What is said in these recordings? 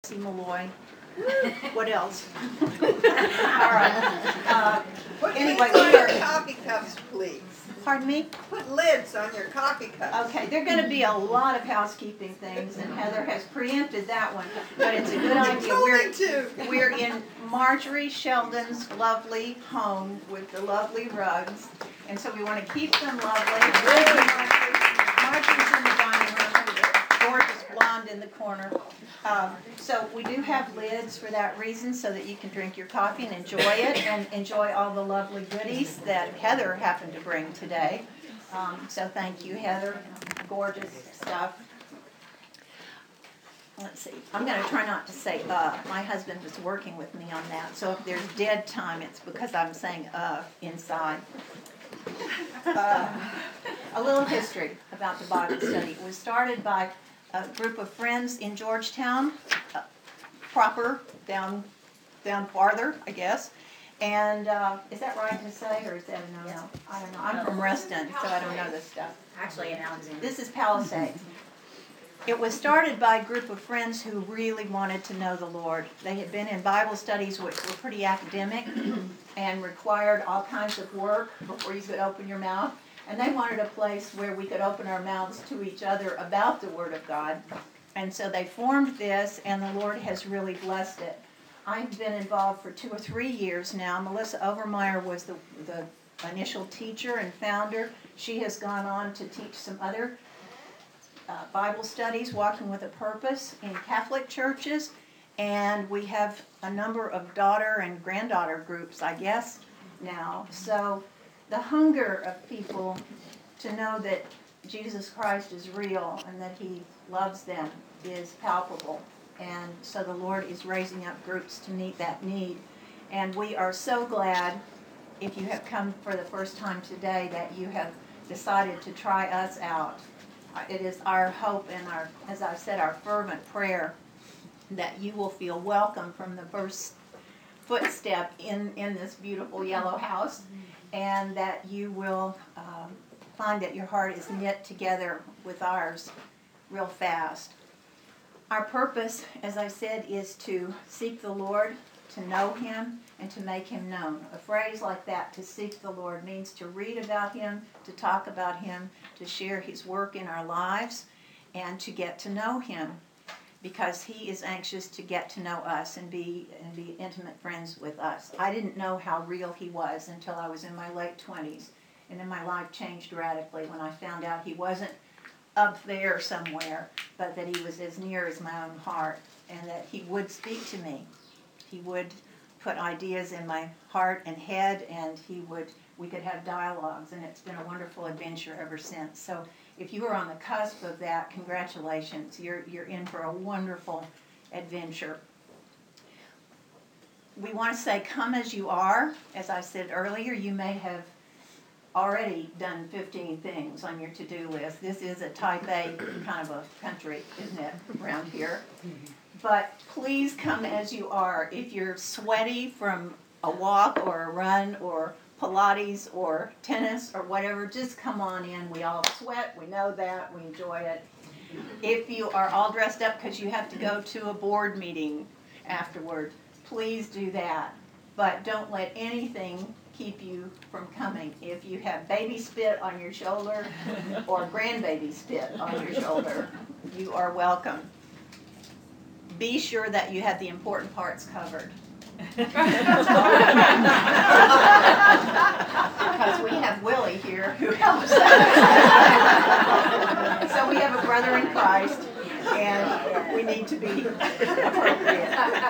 Malloy. What else? All right. Anyway, Put lids on your coffee cups, please. Pardon me? Put lids on your coffee cups. Okay, there are going to be a lot of housekeeping things, and Heather has preempted that one, but it's a good idea. We're in Marjorie Sheldon's lovely home with the lovely rugs, and so we want to keep them lovely. Marjorie's in the dining room with a gorgeous blonde in the corner. So we do have lids for that reason, so that you can drink your coffee and enjoy it, and enjoy all the lovely goodies that Heather happened to bring today. So thank you, Heather. Gorgeous stuff. Let's see. I'm going to try not to say My husband was working with me on that, so if there's dead time, it's because I'm saying inside. A little history about the Bible study. It was started by a group of friends in Georgetown, proper, down farther, I guess. And is that right to say, or is that a no-no? I don't know. I'm from Reston, so I don't know this stuff. Actually, in Alexandria. This is Palisades. It was started by a group of friends who really wanted to know the Lord. They had been in Bible studies which were pretty academic and required all kinds of work before you could open your mouth. And they wanted a place where we could open our mouths to each other about the Word of God. And so they formed this, and the Lord has really blessed it. I've been involved for 2 or 3 years now. Melissa Overmeyer was the initial teacher and founder. She has gone on to teach some other Bible studies, Walking with a Purpose, in Catholic churches. And we have a number of daughter and granddaughter groups, I guess, now. So the hunger of people to know that Jesus Christ is real and that He loves them is palpable. And so the Lord is raising up groups to meet that need. And we are so glad, if you have come for the first time today, that you have decided to try us out. It is our hope and our, as I said, our fervent prayer that you will feel welcome from the first footstep in this beautiful yellow house, and that you will find that your heart is knit together with ours real fast. Our purpose, as I said, is to seek the Lord, to know Him, and to make Him known. A phrase like that, to seek the Lord, means to read about Him, to talk about Him, to share His work in our lives, and to get to know Him, because He is anxious to get to know us and be intimate friends with us. I didn't know how real He was until I was in my late 20s, and then my life changed radically when I found out He wasn't up there somewhere, but that He was as near as my own heart, and that He would speak to me. He would put ideas in my heart and head, and we could have dialogues, and it's been a wonderful adventure ever since. So if you are on the cusp of that, congratulations. You're in for a wonderful adventure. We want to say, come as you are. As I said earlier, you may have already done 15 things on your to-do list. This is a type A kind of a country, isn't it, around here? But please come as you are. If you're sweaty from a walk or a run or Pilates or tennis or whatever, just come on in. We all sweat. We know that. We enjoy it. If you are all dressed up because you have to go to a board meeting afterward, please do that. But don't let anything keep you from coming. If you have baby spit on your shoulder or grandbaby spit on your shoulder, you are welcome. Be sure that you have the important parts covered. Because we have Willie here who helps us. So we have a brother in Christ, and we need to be appropriate.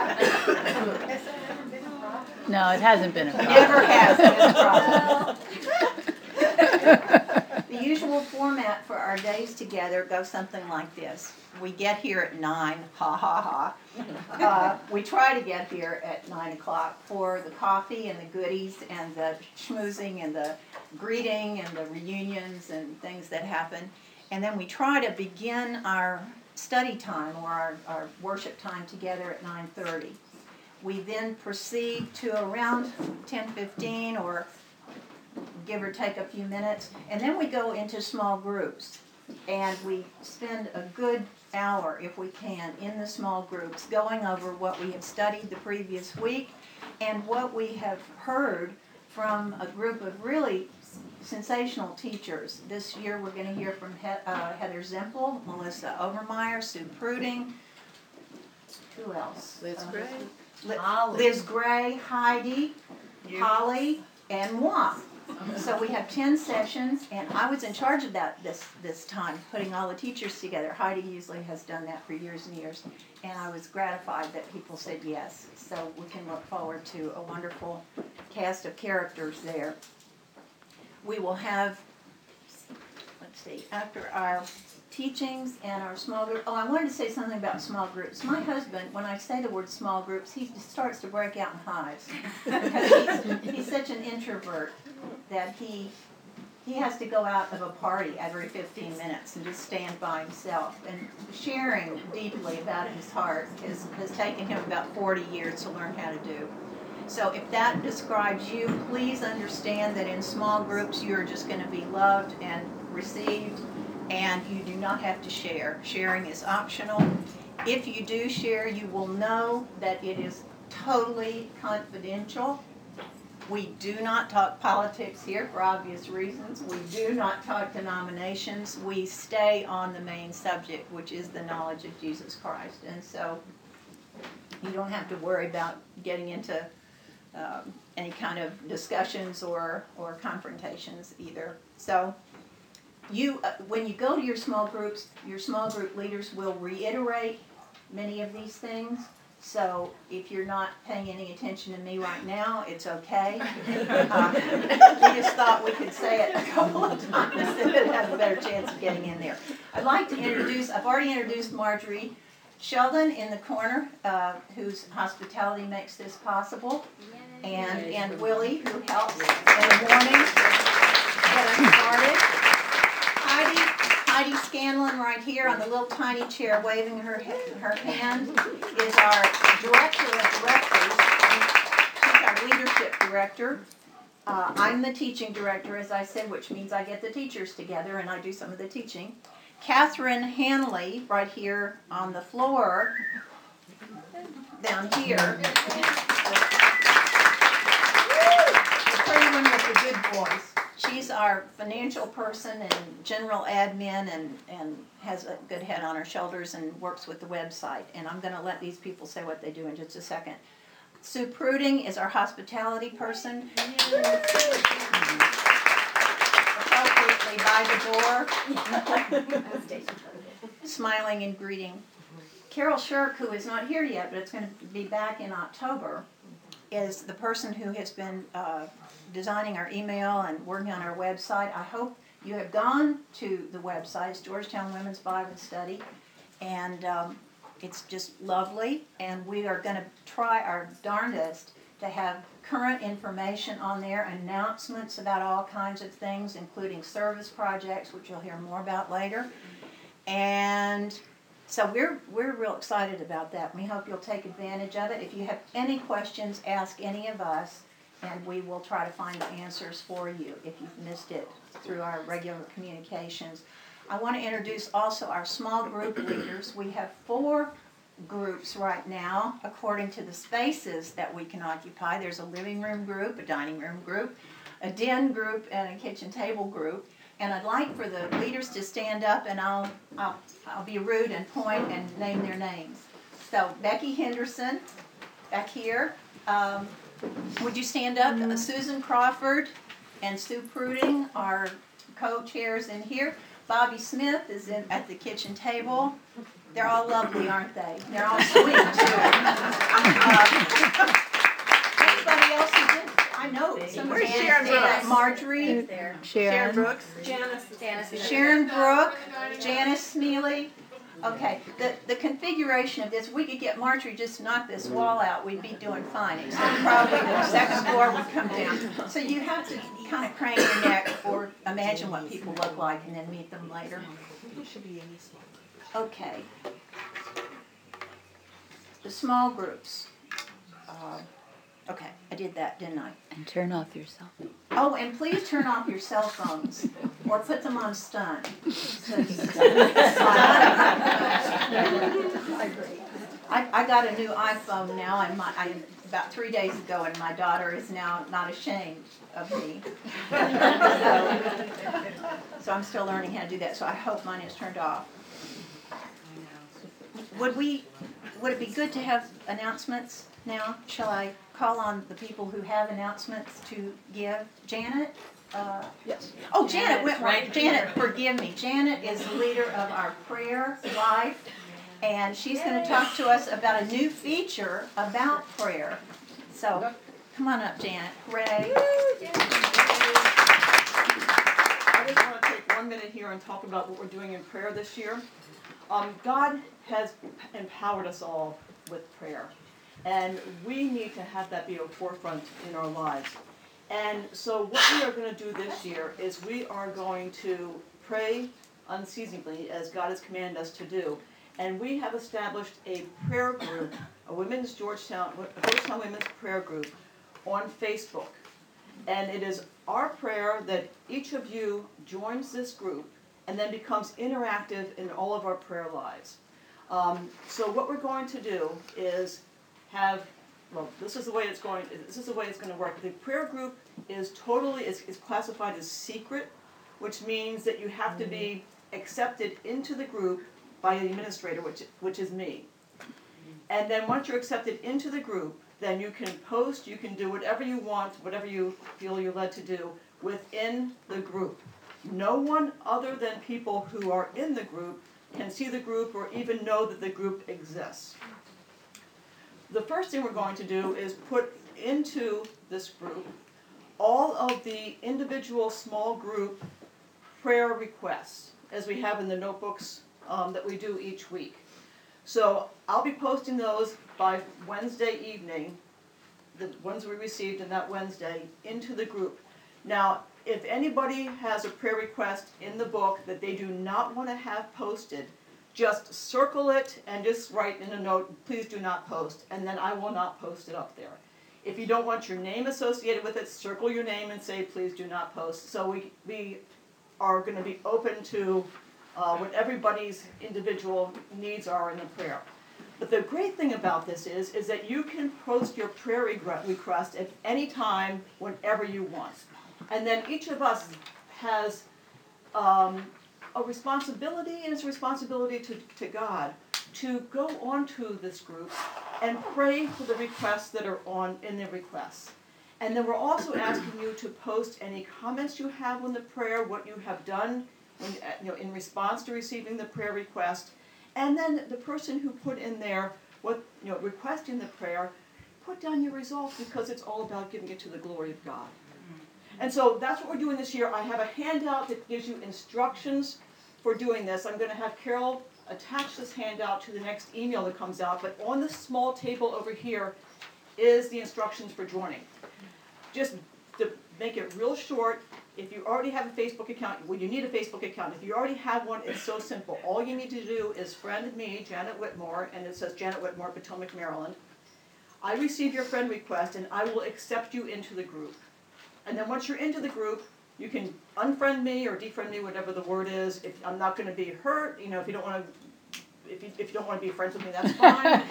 No, it hasn't been a problem. Never has been a problem. The usual format for our days together goes something like this. We get here at 9, ha ha ha. We try to get here at 9 o'clock for the coffee and the goodies and the schmoozing and the greeting and the reunions and things that happen. And then we try to begin our study time or our worship time together at 9:30. We then proceed to around 10:15 or give or take a few minutes, and then we go into small groups, and we spend a good hour, if we can, in the small groups, going over what we have studied the previous week and what we have heard from a group of really sensational teachers. This year we're going to hear from Heather Zimpel, Melissa Overmeyer, Sue Pruding. Who else? Liz Gray. Liz Gray, Heidi, Holly, and moi. So we have 10 sessions, and I was in charge of that this time, putting all the teachers together. Heidi usually has done that for years and years, and I was gratified that people said yes. So we can look forward to a wonderful cast of characters there. We will have, let's see, after our teachings and our small group. Oh, I wanted to say something about small groups. My husband, when I say the word small groups, he starts to break out in hives because he's such an introvert that he has to go out of a party every 15 minutes and just stand by himself. And sharing deeply about his heart has taken him about 40 years to learn how to do. So if that describes you, please understand that in small groups you're just going to be loved and received, and you do not have to share. Sharing is optional. If you do share, you will know that it is totally confidential. We do not talk politics here for obvious reasons. We do not talk denominations. We stay on the main subject, which is the knowledge of Jesus Christ. And so you don't have to worry about getting into any kind of discussions or confrontations either. So you, when you go to your small groups, your small group leaders will reiterate many of these things. So if you're not paying any attention to me right now, it's okay. We just thought we could say it a couple of times and then have a better chance of getting in there. I'd like to introduce, I've already introduced Marjorie Sheldon in the corner, whose hospitality makes this possible, and Willie, who helps in the morning get us started. Heidi Scanlon right here on the little tiny chair waving her hand is our director of directors. She's our leadership director. I'm the teaching director, as I said, which means I get the teachers together and I do some of the teaching. Catherine Hanley right here on the floor down here. The pretty one with the good voice. She's our financial person and general admin and has a good head on her shoulders and works with the website. And I'm going to let these people say what they do in just a second. Sue Pruding is our hospitality person. Appropriately by the door. Smiling and greeting. Carol Shirk, who is not here yet, but it's going to be back in October, is the person who has been designing our email and working on our website. I hope you have gone to the website. It's Georgetown Women's Bible Study, and it's just lovely. And we are going to try our darndest to have current information on there, announcements about all kinds of things, including service projects, which you'll hear more about later. And so we're real excited about that. We hope you'll take advantage of it. If you have any questions, ask any of us, and we will try to find the answers for you if you've missed it through our regular communications. I want to introduce also our small group leaders. We have 4 groups right now according to the spaces that we can occupy. There's a living room group, a dining room group, a den group, and a kitchen table group. And I'd like for the leaders to stand up, and I'll be rude and point and name their names. So Becky Henderson, back here. Would you stand up? Susan Crawford and Sue Pruding are co-chairs in here. Bobby Smith is at the kitchen table. They're all lovely, aren't they? They're all sweet, too. Anybody else who didn't? I know. Where's Sharon Brooks? Marjorie. Sharon Brooks. Sharon Brooke. Janice Smealy. Okay, the configuration of this, we could get Marjorie just to knock this wall out, we'd be doing fine, except probably the second floor would come down. So you have to kind of crane your neck or imagine what people look like and then meet them later. Okay. The small groups. Okay, I did that, didn't I? And turn off your cell phone. Oh, and please turn off your cell phones or put them on stun. I agree. I got a new iPhone now, and about 3 days ago, and my daughter is now not ashamed of me. So I'm still learning how to do that, so I hope mine is turned off. Would it be good to have announcements now? Shall I call on the people who have announcements to give? Janet? Yes. Oh, Janet Whitmore. Janet, forgive me. Janet is the leader of our prayer life, and she's going to talk to us about a new feature about prayer. So, come on up, Janet. Hooray. I just want to take 1 minute here and talk about what we're doing in prayer this year. God has empowered us all with prayer, and we need to have that be a forefront in our lives. And so what we are going to do this year is we are going to pray unceasingly as God has commanded us to do. And we have established a prayer group, a Georgetown Women's Prayer Group on Facebook. And it is our prayer that each of you joins this group and then becomes interactive in all of our prayer lives. So what we're going to do is this is the way it's going to work. The prayer group is classified as secret, which means that you have to be accepted into the group by the administrator, which is me. And then once you're accepted into the group, then you can post, you can do whatever you want, whatever you feel you're led to do within the group. No one other than people who are in the group can see the group or even know that the group exists. The first thing we're going to do is put into this group all of the individual small group prayer requests, as we have in the notebooks that we do each week. So I'll be posting those by Wednesday evening, the ones we received in that Wednesday, into the group. Now, if anybody has a prayer request in the book that they do not want to have posted, just circle it and just write in a note, please do not post, and then I will not post it up there. If you don't want your name associated with it, circle your name and say, please do not post. So we are going to be open to what everybody's individual needs are in the prayer. But the great thing about this is that you can post your prayer request at any time, whenever you want. And then each of us has a responsibility, and it's a responsibility to God, to go onto this group and pray for the requests that are in the requests. And then we're also asking you to post any comments you have on the prayer, what you have done in response to receiving the prayer request. And then the person who put in there requesting the prayer, put down your resolve, because it's all about giving it to the glory of God. And so that's what we're doing this year. I have a handout that gives you instructions for doing this. I'm going to have Carol attach this handout to the next email that comes out. But on the small table over here is the instructions for joining. Just to make it real short, if you already have a Facebook account, you need a Facebook account. If you already have one, it's so simple. All you need to do is friend me, Janet Whitmore, and it says Janet Whitmore, Potomac, Maryland. I receive your friend request, and I will accept you into the group. And then once you're into the group, you can unfriend me or defriend me, whatever the word is. If I'm not going to be hurt, if you don't want to. If you don't want to be friends with me, that's fine.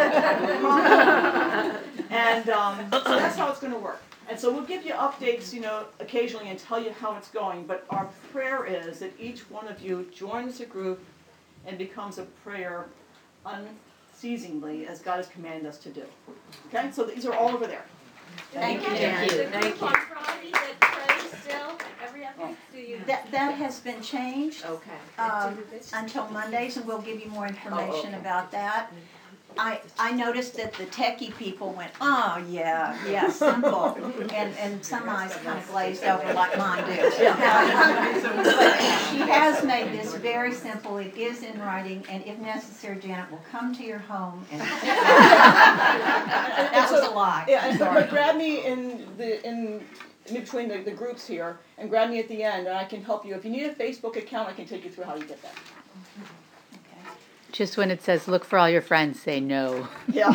And so that's how it's going to work. And so we'll give you updates, occasionally and tell you how it's going. But our prayer is that each one of you joins the group and becomes a prayer unceasingly, as God has commanded us to do. Okay? So these are all over there. Thank you. Group on Friday that prays still every other week. That has been changed Okay. until Mondays, and we'll give you more information about that. I noticed that the techie people went, oh, yeah, simple. And some eyes kind of glazed over like mine do. But she has made this very simple. It is in writing, and if necessary, Janet will come to your home. And that was a lie. Yeah, and so grab me in between the groups here, and grab me at the end, and I can help you. If you need a Facebook account, I can take you through how you get that. Just when it says look for all your friends, say no. Yeah.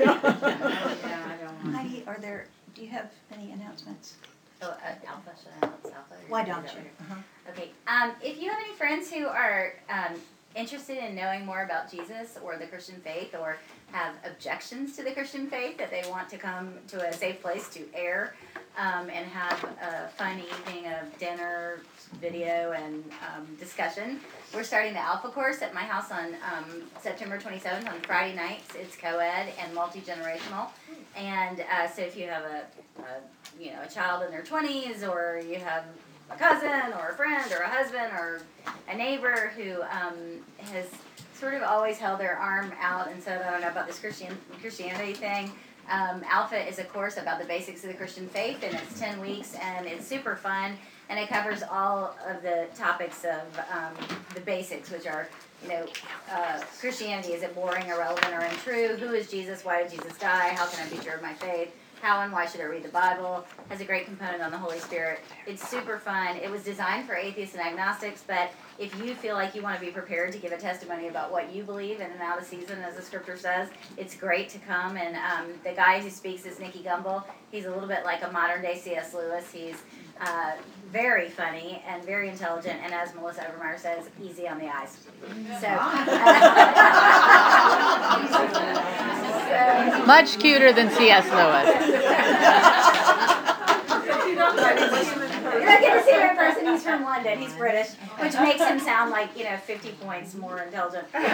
Heidi, do you have any announcements? Oh, Alpha, should I help Alpha? Why don't you? Okay. If you have any friends who are interested in knowing more about Jesus or the Christian faith, or have objections to the Christian faith that they want to come to a safe place to air and have a fun evening of dinner, video, and discussion. We're starting the Alpha course at my house on September 27th on Friday nights. It's co-ed and multi-generational. And so if you have a child in their 20s, or you have a cousin or a friend or a husband or a neighbor who has sort of always held their arm out and said, I don't know about this Christianity thing. Alpha is a course about the basics of the Christian faith, and it's 10 weeks, and it's super fun, and it covers all of the topics of the basics, which are, Christianity, is it boring, irrelevant, or untrue? Who is Jesus? Why did Jesus die? How can I be sure of my faith? How and why should I read the Bible? Has a great component on the Holy Spirit. It's super fun. It was designed for atheists and agnostics, but if you feel like you want to be prepared to give a testimony about what you believe in and out of season, as the scripture says, it's great to come. And the guy who speaks is Nicky Gumbel. He's a little bit like a modern-day C.S. Lewis. He's very funny and very intelligent, and as Melissa Overmeyer says, easy on the eyes. Much cuter than C.S. Lewis. You're not getting to see him in person. He's from London. He's British, which makes him sound like 50 points more intelligent. But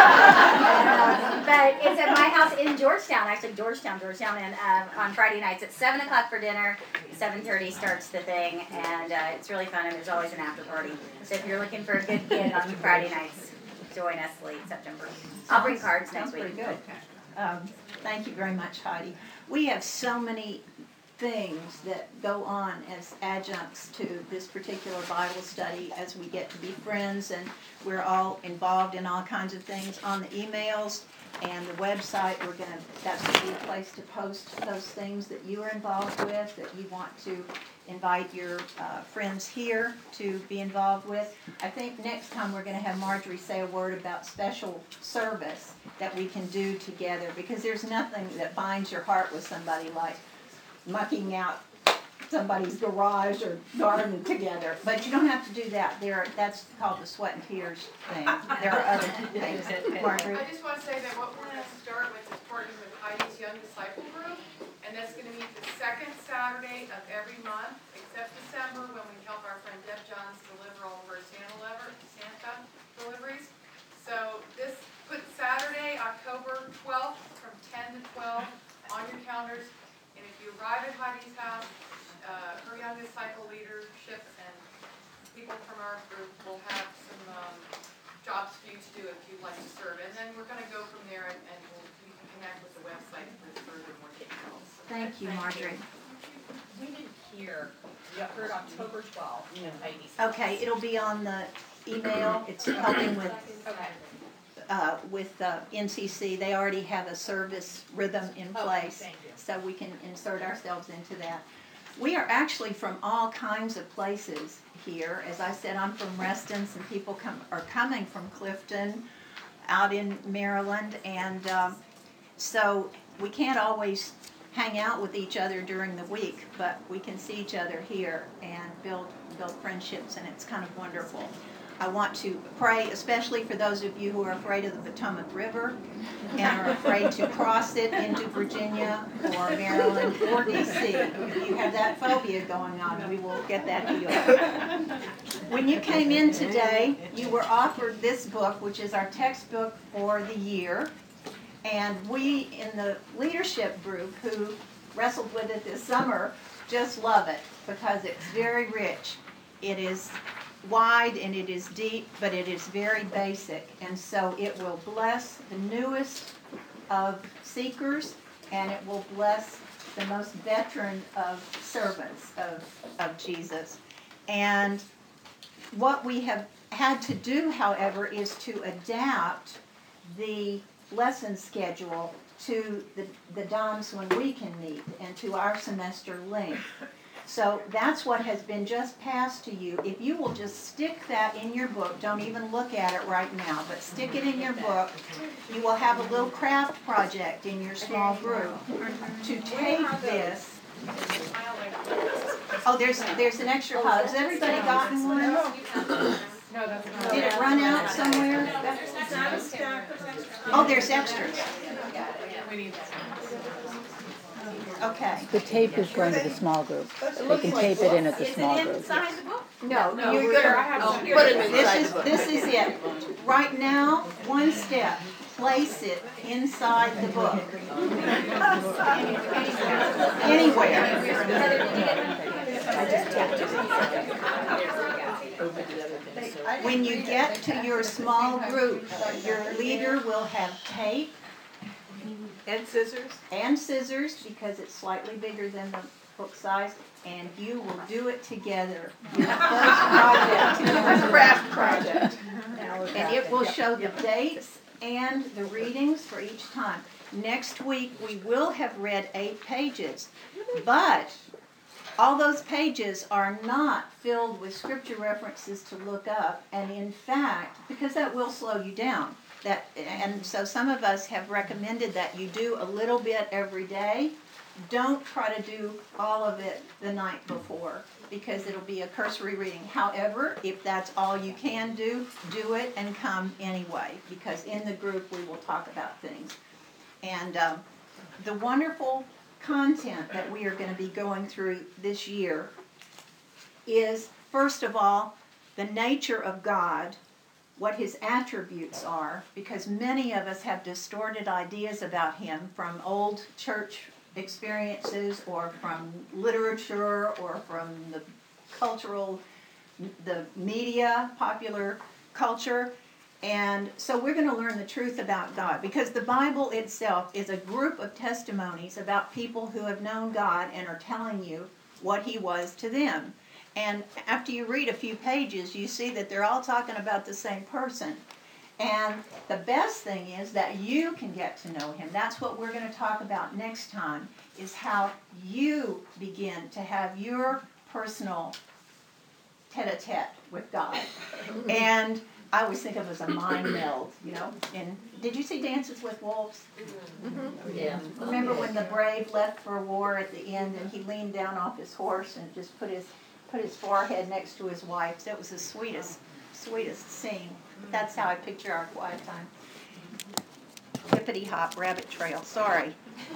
it's at my house in Georgetown, actually Georgetown, and on Friday nights at 7 o'clock for dinner. 7:30 starts the thing, and it's really fun. And there's always an after party. So if you're looking for a good kid on Friday nights, join us late September. I'll bring cards next week. Pretty good. Thank you very much, Heidi. We have so many things that go on as adjuncts to this particular Bible study as we get to be friends, and we're all involved in all kinds of things on the emails and the website. That's a good place to post those things that you are involved with, that you want to invite your friends here to be involved with. I think next time we're going to have Marjorie say a word about special service that we can do together, because there's nothing that binds your heart with somebody like mucking out somebody's garage or garden together. But you don't have to do that. That's called the sweat and tears thing. There are other things. Marjorie? I just want to say that what we're going to start with is partnering with Heidi's Young Disciple Group, and that's going to meet the second Saturday of every month, except December, when we help our friend Deb Johns deliver all of her Santa deliveries. So put Saturday, October 12th from 10 to 12 on your calendars. And if you arrive at Heidi's house, her Young Disciple leadership and people from our group will have some jobs for you to do if you'd like to serve. And then we're going to go from there, and you can connect with the website for further more details. Thank you, Marjorie. We didn't hear. We heard October 12th. Okay, it'll be on the email. It's helping with NCC. They already have a service rhythm in place, so we can insert ourselves into that. We are actually from all kinds of places here. As I said, I'm from Reston. Some people are coming from Clifton, out in Maryland, and so we can't always hang out with each other during the week, but we can see each other here and build friendships, and it's kind of wonderful. I want to pray, especially for those of you who are afraid of the Potomac River and are afraid to cross it into Virginia or Maryland or D.C. If you have that phobia going on, we will get that healed. When you came in today, you were offered this book, which is our textbook for the year. And we in the leadership group who wrestled with it this summer just love it because it's very rich. It is wide and it is deep, but it is very basic, and so it will bless the newest of seekers, and it will bless the most veteran of servants of Jesus. And what we have had to do, however, is to adapt the lesson schedule to the times when we can meet and to our semester length. So that's what has been just passed to you. If you will just stick that in your book, don't even look at it right now, but stick it in your book, you will have a little craft project in your small group to take this. Oh, there's an extra pile. Has everybody gotten one? No, that's not. Did it run out somewhere? Oh, there's extras. We need Okay. The tape is going to the small group. They can tape it in at the small group. Inside the book? No, No, you're here, gonna, I have some here. this is it. Right now, one step, place it inside the book. Anywhere. When you get to your small group, your leader will have tape And scissors? and scissors because it's slightly bigger than the book size, and you will do it together. Your first project. Craft project. And it will show the dates and the readings for each time. Next week, we will have read 8 pages, but all those pages are not filled with scripture references to look up, and in fact, because that will slow you down. And so some of us have recommended that you do a little bit every day. Don't try to do all of it the night before, because it'll be a cursory reading. However, if that's all you can do, do it and come anyway, because in the group we will talk about things. And the wonderful content that we are going to be going through this year is, first of all, the nature of God, what his attributes are, because many of us have distorted ideas about him from old church experiences or from literature or from the media, popular culture. And so we're going to learn the truth about God, because the Bible itself is a group of testimonies about people who have known God and are telling you what he was to them. And after you read a few pages, you see that they're all talking about the same person. And the best thing is that you can get to know him. That's what we're going to talk about next time, is how you begin to have your personal tete-a-tete with God. And I always think of it as a mind meld, you know. And did you see Dances with Wolves? Yeah. Remember when the brave left for war at the end, and he leaned down off his horse and just put his forehead next to his wife's? That was the sweetest scene. That's how I picture our quiet time. Hippity hop, rabbit trail. Sorry.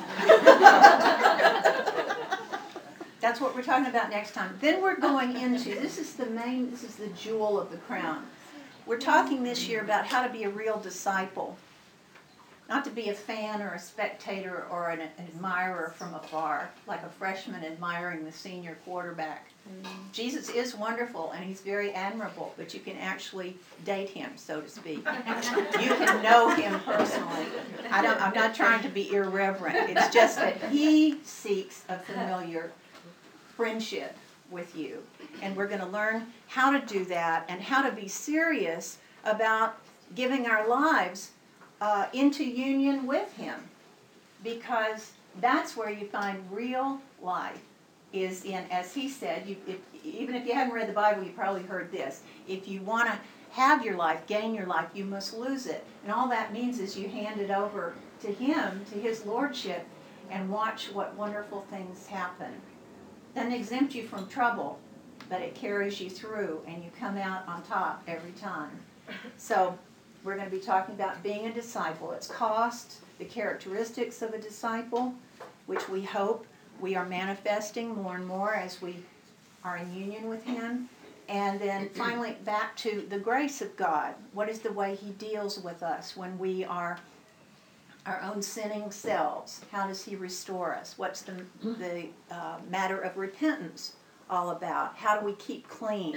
That's what we're talking about next time. Then we're going into, this is the jewel of the crown. We're talking this year about how to be a real disciple. Not to be a fan or a spectator or an admirer from afar, like a freshman admiring the senior quarterback. Jesus is wonderful and he's very admirable, but you can actually date him, so to speak. You can know him personally. I'm not trying to be irreverent. It's just that he seeks a familiar friendship with you. And we're going to learn how to do that and how to be serious about giving our lives into union with him, because that's where you find real life, is in, as he said, even if you haven't read the Bible, you probably heard this: if you want to have your life, gain your life, you must lose it. And all that means is you hand it over to him, to his lordship, and watch what wonderful things happen. Doesn't exempt you from trouble, but it carries you through, and you come out on top every time. So we're going to be talking about being a disciple, its cost, the characteristics of a disciple, which we hope we are manifesting more and more as we are in union with him. And then finally back to the grace of God. What is the way he deals with us when we are our own sinning selves? How does he restore us? What's the matter of repentance all about? How do we keep clean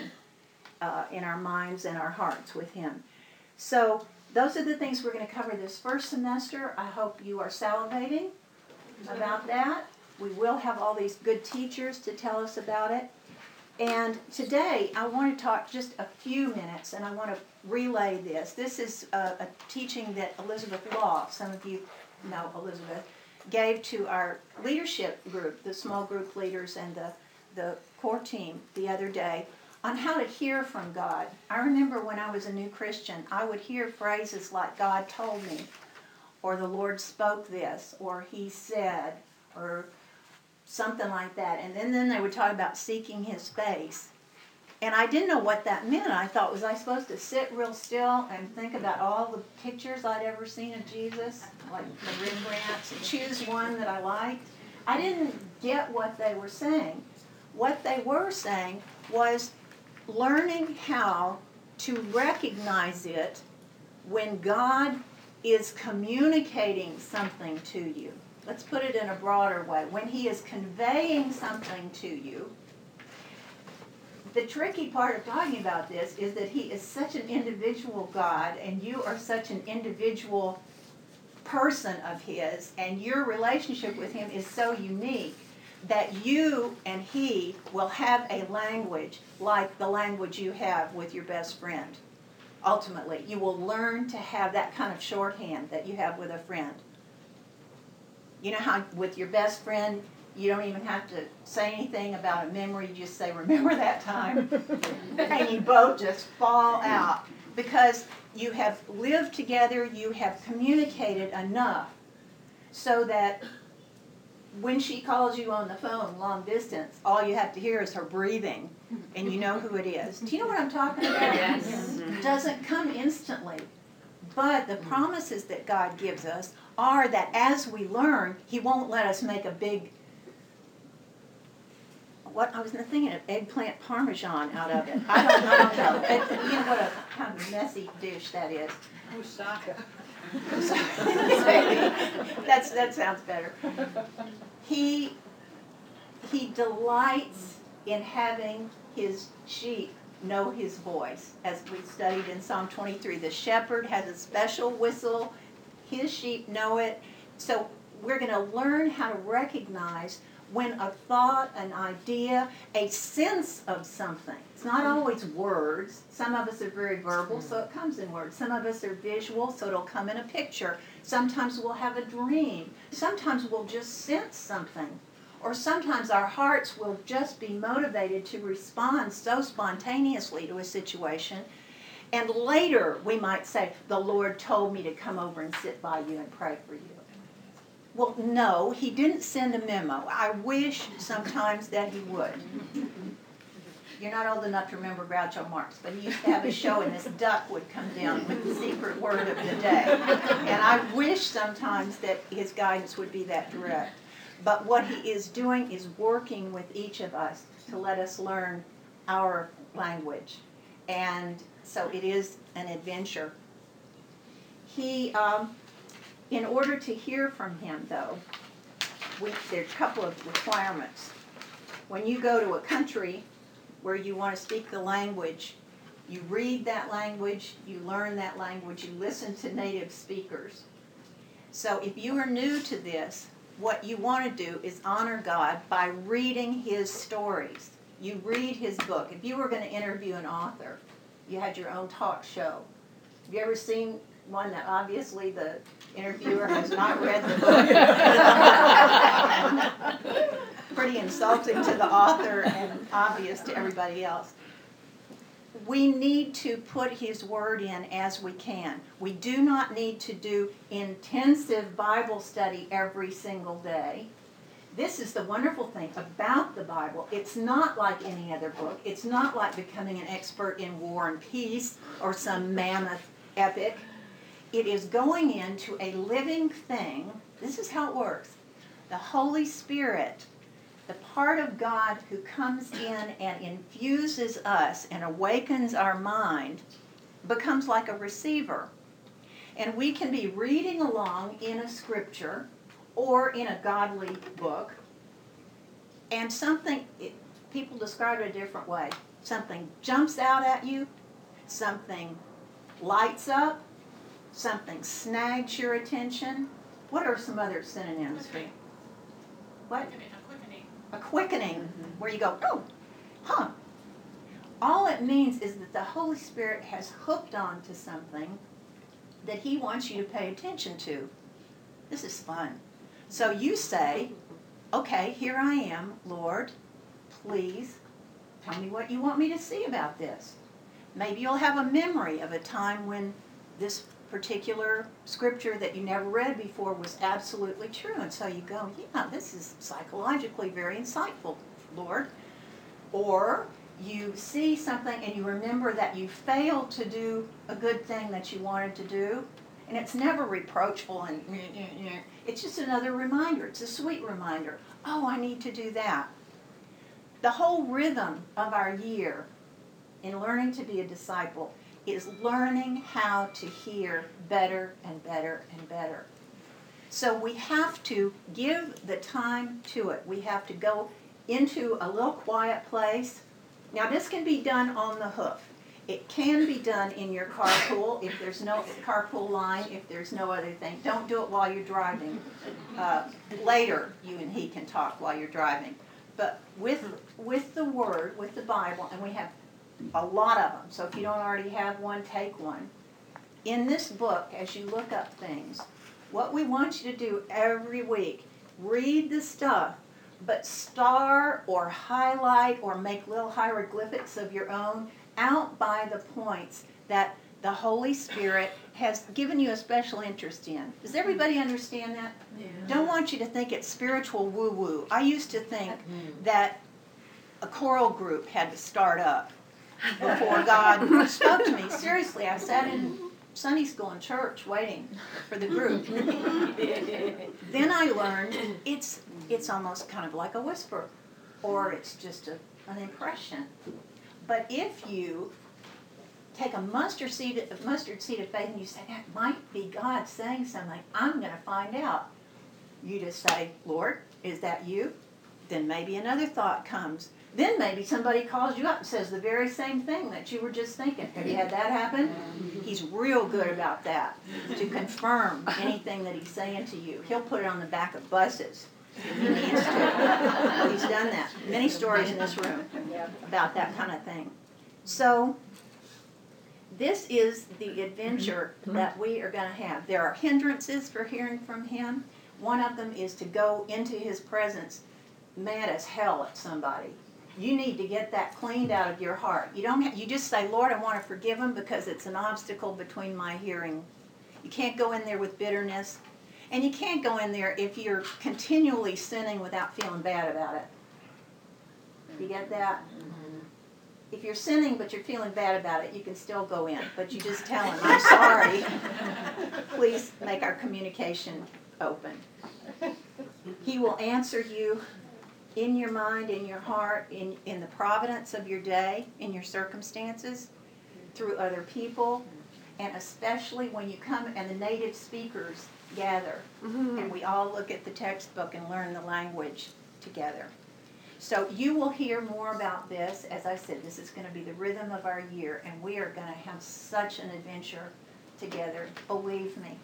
in our minds and our hearts with him? So those are the things we're going to cover this first semester. I hope you are salivating about that. We will have all these good teachers to tell us about it. And today I want to talk just a few minutes, and I want to relay this. This is a teaching that Elizabeth Law, some of you know Elizabeth, gave to our leadership group, the small group leaders and the core team the other day, on how to hear from God. I remember when I was a new Christian, I would hear phrases like "God told me," or "the Lord spoke this," or "He said," or something like that. And then they would talk about seeking his face. And I didn't know what that meant. I thought, was I supposed to sit real still and think about all the pictures I'd ever seen of Jesus, like the Rembrandts, and choose one that I liked? I didn't get what they were saying. What they were saying was learning how to recognize it when God is communicating something to you. Let's put it in a broader way. When He is conveying something to you, the tricky part of talking about this is that He is such an individual God, and you are such an individual person of His, and your relationship with Him is so unique that you and He will have a language like the language you have with your best friend. Ultimately, you will learn to have that kind of shorthand that you have with a friend. You know how with your best friend, you don't even have to say anything about a memory, you just say, remember that time? And you both just fall out because you have lived together, you have communicated enough so that when she calls you on the phone long distance, all you have to hear is her breathing, and you know who it is. Do you know what I'm talking about? Yes. It doesn't come instantly. But the promises that God gives us are that as we learn, He won't let us make a big, what I was thinking of eggplant parmesan out of it. I don't know. You know what a kind of messy dish that is. Moussaka. That sounds better. He delights in having His sheep know His voice. As we studied in Psalm 23, the shepherd has a special whistle. His sheep know it. So we're going to learn how to recognize when a thought, an idea, a sense of something. It's not always words. Some of us are very verbal, so it comes in words. Some of us are visual, so it'll come in a picture. Sometimes we'll have a dream. Sometimes we'll just sense something. Or sometimes our hearts will just be motivated to respond so spontaneously to a situation. And later we might say, the Lord told me to come over and sit by you and pray for you. Well, no, He didn't send a memo. I wish sometimes that He would. You're not old enough to remember Groucho Marx, but he used to have a show and this duck would come down with the secret word of the day. And I wish sometimes that His guidance would be that direct. But what He is doing is working with each of us to let us learn our language. And so it is an adventure. He, in order to hear from Him, though, there are a couple of requirements. When you go to a country where you want to speak the language, you read that language, you learn that language, you listen to native speakers. So if you are new to this, what you want to do is honor God by reading His stories. You read His book. If you were going to interview an author, you had your own talk show. Have you ever seen one that obviously the interviewer has not read the book? Pretty insulting to the author and obvious to everybody else. We need to put His Word in as we can. We do not need to do intensive Bible study every single day. This is the wonderful thing about the Bible. It's not like any other book. It's not like becoming an expert in war and peace or some mammoth epic. It is going into a living thing. This is how it works. The Holy Spirit, the part of God who comes in and infuses us and awakens our mind, becomes like a receiver. And we can be reading along in a scripture or in a godly book, and people describe it a different way. Something jumps out at you, something lights up, something snags your attention. What are some other synonyms for what? A quickening, where you go, oh, huh. All it means is that the Holy Spirit has hooked on to something that He wants you to pay attention to. This is fun. So you say, okay, here I am, Lord, please tell me what you want me to see about this. Maybe you'll have a memory of a time when this particular scripture that you never read before was absolutely true. And so you go, yeah, this is psychologically very insightful, Lord. Or you see something and you remember that you failed to do a good thing that you wanted to do, and it's never reproachful and it's just another reminder. It's a sweet reminder. Oh, I need to do that. The whole rhythm of our year in learning to be a disciple is learning how to hear better and better and better. So we have to give the time to it. We have to go into a little quiet place. Now this can be done on the hoof. It can be done in your carpool if there's no carpool line, if there's no other thing. Don't do it while you're driving. Later, you and he can talk while you're driving. But with the Word, with the Bible, and we have a lot of them, so if you don't already have one, take one. In this book, as you look up things, what we want you to do every week, read the stuff, but star or highlight or make little hieroglyphics of your own out by the points that the Holy Spirit has given you a special interest in. Does everybody understand that? Yeah. Don't want you to think it's spiritual woo-woo. I used to think that a choral group had to start up before God spoke to me. Seriously, I sat in Sunday school and church waiting for the group. Then I learned it's almost kind of like a whisper, or it's just an impression. But if you take a mustard seed of faith and you say, that might be God saying something, I'm going to find out. You just say, Lord, is that you? Then maybe another thought comes. Then maybe somebody calls you up and says the very same thing that you were just thinking. Have you had that happen? He's real good about that, to confirm anything that he's saying to you. He'll put it on the back of buses if he needs to. He's done that. Many stories in this room about that kind of thing. So this is the adventure that we are going to have. There are hindrances for hearing from him. One of them is to go into his presence mad as hell at somebody. You need to get that cleaned out of your heart. You just say, Lord, I want to forgive him because it's an obstacle between my hearing. You can't go in there with bitterness. And you can't go in there if you're continually sinning without feeling bad about it. You get that? If you're sinning but you're feeling bad about it, you can still go in. But you just tell him, I'm sorry. Please make our communication open. He will answer you in your mind, in your heart, in the providence of your day, in your circumstances, through other people, and especially when you come and the native speakers gather, and we all look at the textbook and learn the language together. So you will hear more about this. As I said, this is going to be the rhythm of our year, and we are going to have such an adventure together, believe me.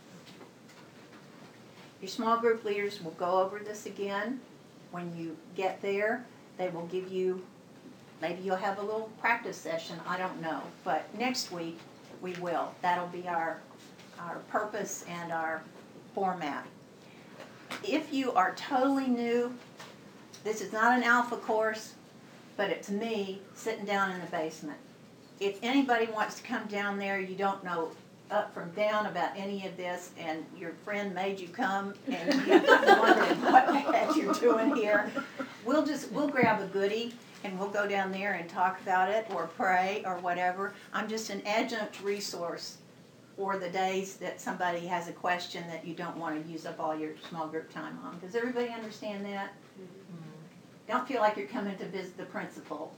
Your small group leaders will go over this again. When you get there, they will give you, maybe you'll have a little practice session, I don't know. But next week, we will. That'll be our purpose and our format. If you are totally new, this is not an alpha course, but it's me sitting down in the basement. If anybody wants to come down there, you don't know up from down about any of this, and your friend made you come, and you're wondering what the heck you're doing here, we'll grab a goodie, and we'll go down there and talk about it, or pray, or whatever. I'm just an adjunct resource for the days that somebody has a question that you don't want to use up all your small group time on. Does everybody understand that? Don't feel like you're coming to visit the principal.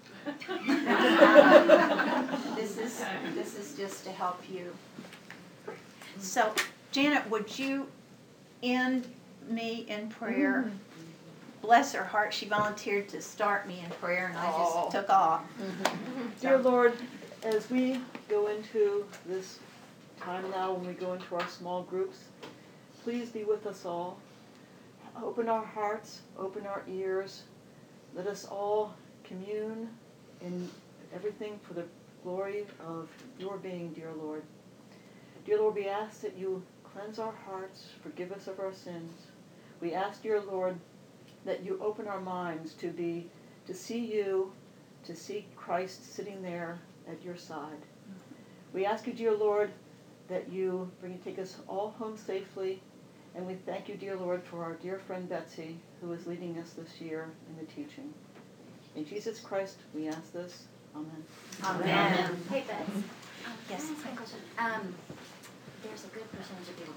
This is just to help you. So, Janet, would you end me in prayer? Bless her heart, she volunteered to start me in prayer, and I just took off. Dear Lord, as we go into this time now, when we go into our small groups, please be with us all. Open our hearts, open our ears. Let us all commune in everything for the glory of your being, dear Lord. Dear Lord, we ask that you cleanse our hearts, forgive us of our sins. We ask, dear Lord, that you open our minds to see you, to see Christ sitting there at your side. We ask you, dear Lord, that you take us all home safely, and we thank you, dear Lord, for our dear friend Betsy, who is leading us this year in the teaching. In Jesus Christ, we ask this. Amen. Amen. Hey, Beth. Yes. Can I ask a question? There's a good percentage of people